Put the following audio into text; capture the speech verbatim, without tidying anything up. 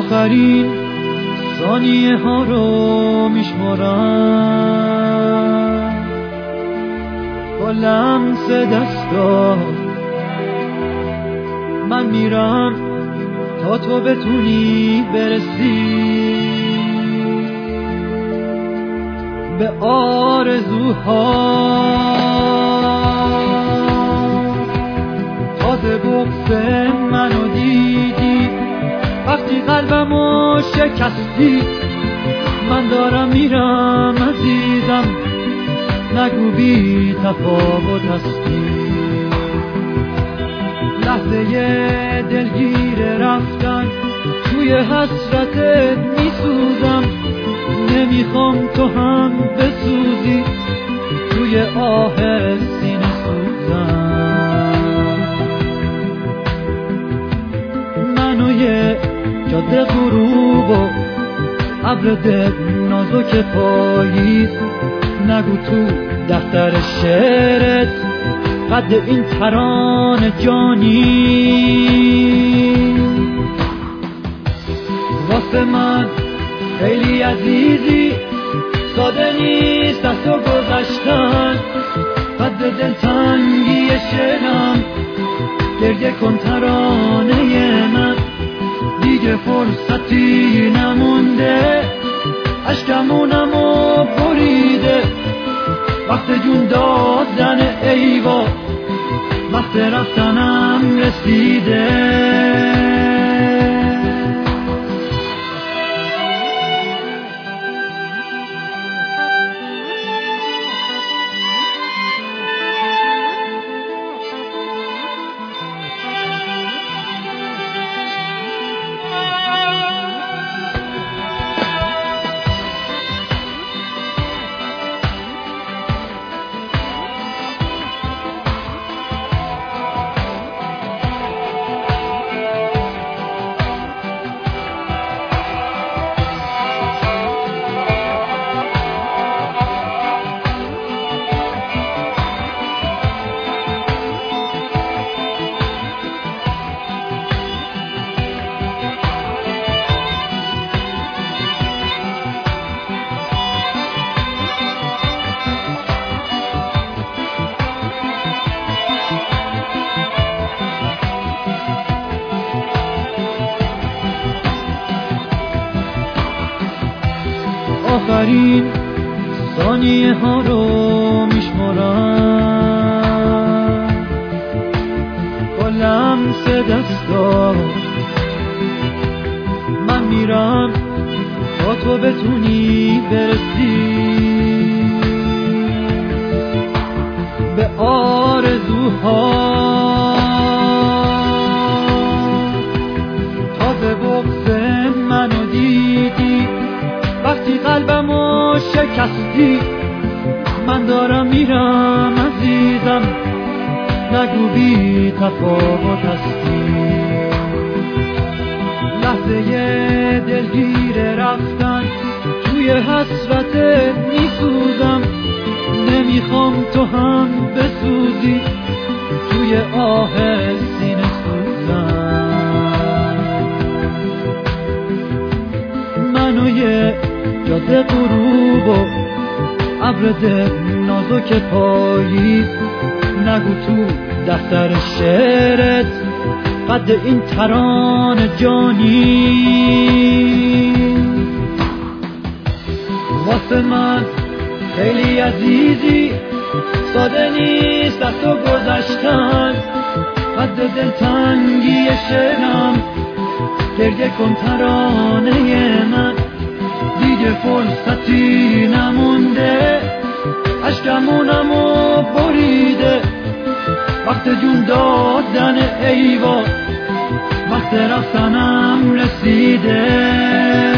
آخرین ثانیه ها رو میشمارم با لمس دستا. من میرم تا تو بتونی برسی به آرزوها. تازه بغض منو دیدی وقتی قلبمو شکستی. من دارم میرم عزیزم، نگو بی تفاوت هستی. لحظه دلگیر رفتن توی حسرتت میسوزم. نمیخوام تو هم بسوزی توی آه سینه سوزم. منو یه جاده غروب و ابر دل نازک پاییز. نگو تو دفتر شعرت قد این ترانه جانی. واسه من خیلی عزیزی، ساده نیست از تو گذشتن. قد دلتنگی شعرم گریه کن ترانه من. دیگه فرصتی نمونده، اشکمونمو بریده. وقت جون دادن ایوا، وقت رفتنم رسیده. آخرین ثانیه ها رو میشمارم با لمس دستا. من میرم تا تو بتونی برسی به آرزوها. تازه بغض منو دیدی وقتی قلبمو شکستی. من دارم میرم عزیزم، نگو بی تفاوت هستی. لحظه دلگیر رفتن توی حسرتت میسوزم. نمیخوام تو هم بسوزی توی آه سینه سوزم. منو یه جاده غروب و ابر دل نازک پاییز. نگو تو دفتر شعرت قد این ترانه جانی. واسه من خیلی عزیزی، ساده نیست از تو گذشتن. قد دلتنگی شعرم گریه کن ترانه من. دیگه فرصتی نمونده، اشکمونمو بریده. وقت جون دادن ایوا، وقت رفتنم رسیده.